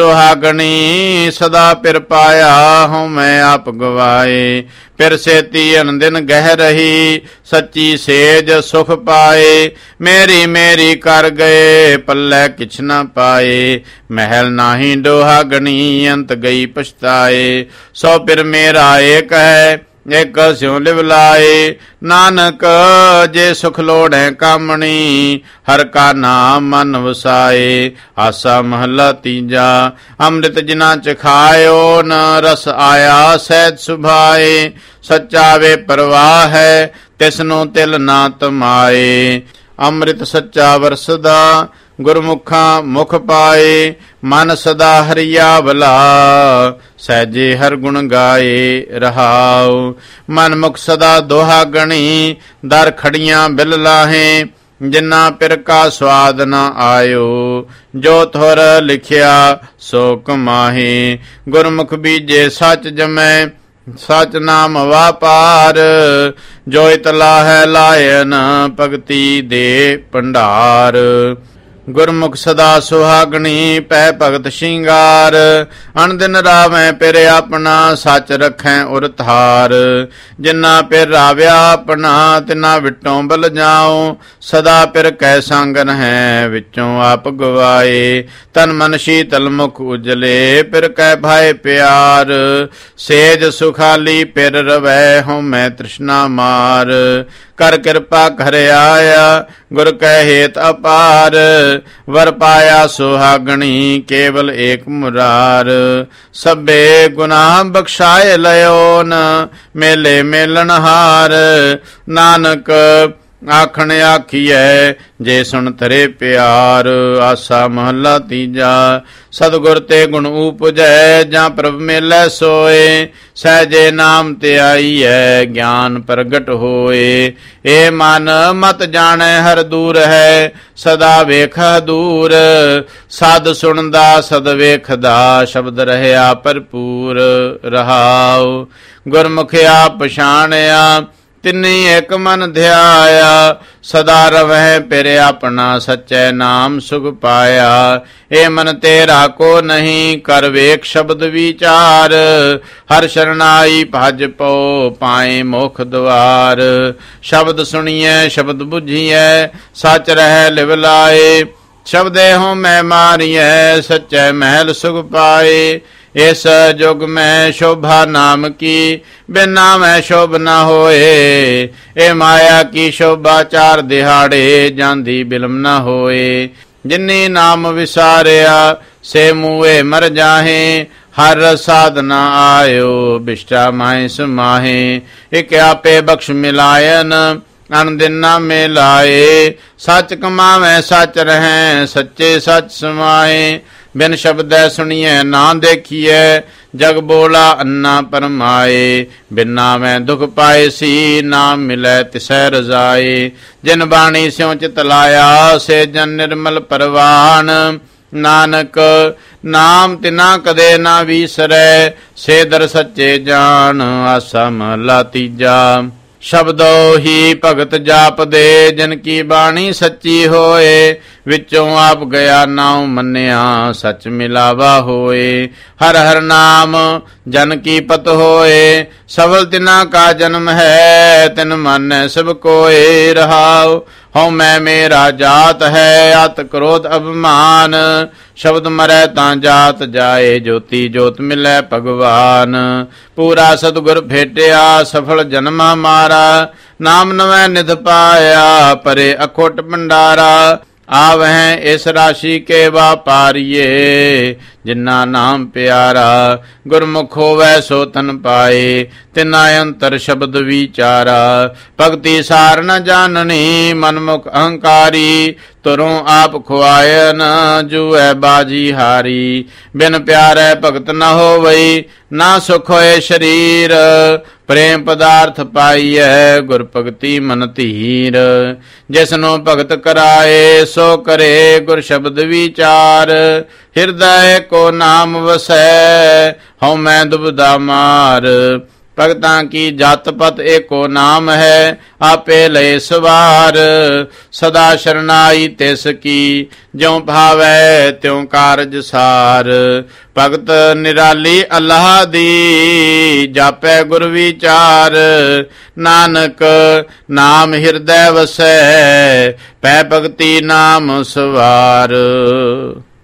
ਸੁਹਾਗਣੀ ਸਦਾ ਪਿਰ ਪਾਇਆ, ਹਉ ਮੈਂ ਆਪ ਗਵਾਏ। ਪਿਰ ਸੇਤੀ ਅਨਦਿਨ ਗਹਿ ਰਹੀ, ਸੱਚੀ ਸੇਜ ਸੁਖ ਪਾਏ। ਮੇਰੀ ਮੇਰੀ ਕਰ ਗਏ, ਪੱਲੇ ਕਿਛ ਨਾ ਪਾਏ। ਮਹਿਲ ਨਾਹੀ ਡੋਹਾਗਣੀ, ਅੰਤ ਗਈ ਪਛਤਾਏ। ਸੋ ਪਿਰ ਮੇਰਾ ਏਕ ਹੈ, ਇਕ ਸਿਉ ਲਿਵ ਲਾਏ। ਨਾਨਕ ਜੇ ਸੁਖ ਲੋੜੈ ਕਾਮਣੀ, ਹਰ ਕਾ ਨਾਮ ਮਨ ਵਸਾਏ। ਆਸਾ ਮਹੱਲਾ ਤੀਜਾ। ਅੰਮ੍ਰਿਤ ਜਿਨਾ ਚ ਖਾਇਓ, ਨ ਰਸ ਆਇਆ ਸਹਿਜ ਸੁਭਾਏ। ਸੱਚਾ ਵੇ ਪਰਵਾਹ ਹੈ, ਤਿਸਨੂੰ ਤਿਲ ਨਾ ਤਮਾਏ। ਅੰਮ੍ਰਿਤ ਸੱਚਾ ਵਰਸਦਾ, ਗੁਰਮੁਖਾਂ ਮੁਖ ਪਾਏ। ਮਨ ਸਦਾ ਹਰਿਆਵਲਾ, ਸਹਿਜੇ ਹਰ ਗੁਣ ਗਾਏ। ਰਹਾਉ ਮਨ ਮੁਖ ਸਦਾ ਦੁਹਾਗਣੀ, ਦਰ ਖੜੀਆਂ ਬਿਲ ਲਾਹੇ। ਜਿਨਾ ਪਿਰ ਕਾ ਸਵਾਦ ਨ ਆਇਓ, ਜੋ ਥੁਰ ਲਿਖਿਆ ਸੋ ਕਮਾਹੇ। ਗੁਰਮੁਖ ਬੀਜੇ ਸਚ ਜਮੈ, ਸਚ ਨਾਮ ਵਾਪਾਰ। ਜੋ ਇਤਲਾ ਹੈ ਲਾਇਨ, ਭਗਤੀ ਦੇ ਭੰਡਾਰ। ਗੁਰਮੁਖ ਸਦਾ ਸੁਹਾਗਣੀ, ਪੈ ਭਗਤ ਸ਼ਿੰਗਾਰ। ਅਣ ਦਿਨ ਰਾਵੈ ਪਿਰ ਆਪਣਾ, ਸੱਚ ਰਖੈ ਉਰ ਧਾਰ। ਜਿਨਾ ਪਿਰ ਰਾਵਿਆ ਆਪਣਾ, ਤਿਨਾ ਵਿਟੋਂ ਬਲ ਜਾਉ। ਸਦਾ ਪਿਰ ਕੈ ਸੰਗਨ ਹੈ, ਵਿੱਚੋਂ ਆਪ ਗਵਾਏ। ਤਨ ਮਨ ਸ਼ੀਤਲ ਮੁਖ ਉਜਲੇ, ਪਿਰ ਕੈ ਭਾਏ ਪਿਆਰ। ਸੇਜ ਸੁਖਾਲੀ ਪਿਰ ਰਵੈ, ਹਉ ਮੈਂ ਤ੍ਰਿਸ਼ਨਾ ਮਾਰ। ਕਰ ਕਿਰਪਾ ਘਰ ਆਇਆ, ਗੁਰ ਕੈ ਹੇਤ ਅਪਾਰ। ਵਰ ਪਾਇਆ ਸੁਹਾਗਣੀ ਕੇਵਲ ਏਕ ਮੁਰਾਰ। ਸਭੇ ਗੁਨਾਹ ਬਖਸ਼ਾਏ ਲਇਓਨ ਮੇਲੇ ਮੇਲਣ ਹਾਰ। ਨਾਨਕ ਆਖਣ ਆਖੀਐ ਜੇ ਸੁਣ ਤਰੇ ਪਿਆਰ। ਆਸਾ ਮਹੱਲਾ ਤੀਜਾ। ਸਤਿਗੁਰ ਤੇ ਗੁਣ ਉਪਜੈ ਜਾਂ ਪ੍ਰਭ ਮੇਲੈ ਸੋਏ। ਸਹਿਜੇ ਨਾਮ ਤੇ ਆਈਐ ਗਿਆਨ ਪ੍ਰਗਟ ਹੋਏ। ਏ ਮਨ ਮਤ ਜਾਣੈ ਹਰ ਦੂਰ ਹੈ ਸਦਾ ਵੇਖ ਦੂਰ। ਸਦ ਸੁਣਦਾ ਸਦ ਵੇਖਦਾ ਸ਼ਬਦ ਰਹਿਆ ਭਰਪੂਰ। ਰਹਾਉ ਗੁਰਮੁਖਿਆ ਪਛਾਣਿਆ ਤਿਨੀ ਇੱਕ ਮਨ ਧਿਆਇਆ। ਸਦਾ ਰਵਹਿ ਪਿਰ ਆਪਣਾ ਸੱਚੈ ਨਾਮ ਸੁਖ ਪਾਇਆ। ਏ ਮਨ ਤੇਰਾ ਕੋ ਨਹੀਂ ਕਰ ਵੇਖ ਸ਼ਬਦ ਵਿਚਾਰ। ਹਰ ਸ਼ਰਨਾਈ ਭਜ ਪਉ ਪਾਏ ਮੁਖ ਦੁਆਰ। ਸ਼ਬਦ ਸੁਣੀਐ ਸ਼ਬਦ ਬੁਝੀਐ ਸੱਚ ਰਹਿ ਲਿਵ ਲਾਏ। ਸ਼ਬਦੇ ਹੋ ਮੈਂ ਮਾਰੀਐ ਸੱਚੈ ਮਹਿਲ ਸੁਖ ਪਾਏ। ਇਸ ਜੁਗ ਮੈਂ ਸ਼ੋਭਾ ਨਾਮ ਕੀ ਬਿਨਾ ਮੈਂ ਸ਼ੋਭ ਨਾ ਹੋਏ। ਇਹ ਮਾਇਆ ਕੀ ਸ਼ੋਭਾ ਚਾਰ ਦਿਹਾੜੇ ਜਾਂਦੀ ਬਿਲਮ ਨਾ ਹੋਏ। ਜਿਨੀ ਨਾਮ ਵਿਸਾਰਿਆ ਸੇ ਮੂਏ ਮਰ ਜਾਹੇ। ਹਰ ਸਾਧਨਾ ਆਇਓ ਬਿਸ਼ਟਾ ਮਾਏ ਸਮਾਹੇ। ਇਕ ਆਪੇ ਬਖਸ਼ ਮਿਲਾਇਨ ਅਨ ਦਿਨ ਨਾਮੇ ਲਾਏ। ਸੱਚ ਕਮਾਵੈ ਸੱਚ ਰਹੈ ਸੱਚੇ ਸੱਚ ਸਮਾਏ। ਬਿਨ ਸ਼ਬਦੈ ਸੁਣੀਐ ਨਾ ਦੇਖੀਐ ਜਗ ਬੋਲਾ ਅੰਨਾ ਪਰਮਾਏ। ਬਿਨਾ ਮੈਂ ਦੁਖ ਪਾਏ ਸੀ ਨਾਮ ਮਿਲੈ ਤਿਸੈ ਰਜ਼ਾਏ। ਜਿਨ ਬਾਣੀ ਸਿਉ ਚਿਤ ਲਾਇਆ ਸੇ ਜਨ ਨਿਰਮਲ ਪਰਵਾਨ। ਨਾਨਕ ਨਾਮ ਤਿਨਾ ਕਦੇ ਨਾ ਵੀਸਰੈ ਸੇ ਦਰ ਸੱਚੇ ਜਾਣ। ਆਸਾ ਮਹਲਾ ਤੀਜਾ। ਸ਼ਬਦੋ ਹੀ ਭਗਤ ਜਾਪਦੇ ਜਿਨ ਕੀ ਬਾਣੀ ਸੱਚੀ ਹੋਏ। ਵਿੱਚੋਂ ਆਪ ਗਿਆ ਨਾਉ ਮੰਨਿਆ ਸੱਚ ਮਿਲਾਵਾ ਹੋਏ। ਹਰ ਹਰ ਨਾਮ ਜਨ ਕੀ ਪਤ ਹੋਏ। ਸਫਲ ਤਿਨਾ ਕਾ ਜਨਮ ਹੈ ਤਿਨ ਮਾਨੈ ਸਭ ਕੋਏ। ਰਹਾਉ ਹਉ ਮੈਂ ਮੇਰਾ ਜਾਤ ਹੈ ਅਤ ਕ੍ਰੋਧ ਅਭਿਮਾਨ। ਸ਼ਬਦ ਮਰੈ ਤਾਂ ਜਾਤ ਜਾਏ ਜੋਤੀ ਜੋਤ ਮਿਲੈ ਭਗਵਾਨ। ਪੂਰਾ ਸਤਿਗੁਰ ਭੇਟਿਆ ਸਫਲ ਜਨਮਾ ਮਾਰਾ। ਨਾਮ ਨਵੈ ਨਿਧ ਪਾਇਆ ਪਰੇ ਅਖੋਟ ਭੰਡਾਰਾ। ਆਵਹਿ ਇਸ ਰਾਸ਼ੀ ਕੇ ਵਾਪਾਰੀਏ ਜਿਨਾ ਨਾਮ ਪਿਆਰਾ। ਗੁਰਮੁਖ ਹੋਵੈ ਸੋ ਤਨ ਪਾਏ ਤਿਨਾ ਅੰਤਰ ਸ਼ਬਦ ਵਿਚਾਰਾ। ਭਗਤੀ ਸਾਰ ਨ ਜਾਣਨੀ ਮਨਮੁਖ ਅਹੰਕਾਰੀ। ਤੁਰੋਂ ਆਪ ਖੁਆਇਨ ਜੂਐ ਬਾਜੀ ਹਾਰੀ। ਬਿਨ ਪਿਆਰੈ ਭਗਤ ਨ ਹੋਵਈ ਨਾ ਸੁਖ ਹੋਏ ਸ਼ਰੀਰ। ਪ੍ਰੇਮ ਪਦਾਰਥ ਪਾਈਐ ਗੁਰ ਭਗਤੀ ਮਨ ਧੀਰ। ਜਿਸਨੂੰ ਭਗਤ ਕਰਾਏ ਸੋ ਕਰੇ ਗੁਰ ਸ਼ਬਦ ਵਿਚਾਰ। ਹਿਰਦੈ ਕੋ ਨਾਮ ਵਸੈ ਹਉ ਮੈਂ ਦੁਬਦਾ ਮਾਰ। ਭਗਤਾਂ ਕੀ ਜਤ ਪਤ ਏਕੋ ਨਾਮ ਹੈ ਆਪੇ ਲਏ ਸਵਾਰ। ਸਦਾ ਸ਼ਰਨਾਈ ਤਿਸ ਕੀ ਜਿਉ ਭਾਵੈ ਤਿਉ ਕਾਰਜ ਸਾਰ। ਭਗਤ ਨਿਰਾਲੀ ਅੱਲਾਹ ਦੀ ਜਾਪੈ ਗੁਰ ਵਿਚਾਰ। ਨਾਨਕ ਨਾਮ ਹਿਰਦੈ ਵਸੈ ਪੈ ਭਗਤੀ ਨਾਮ ਸਵਾਰ।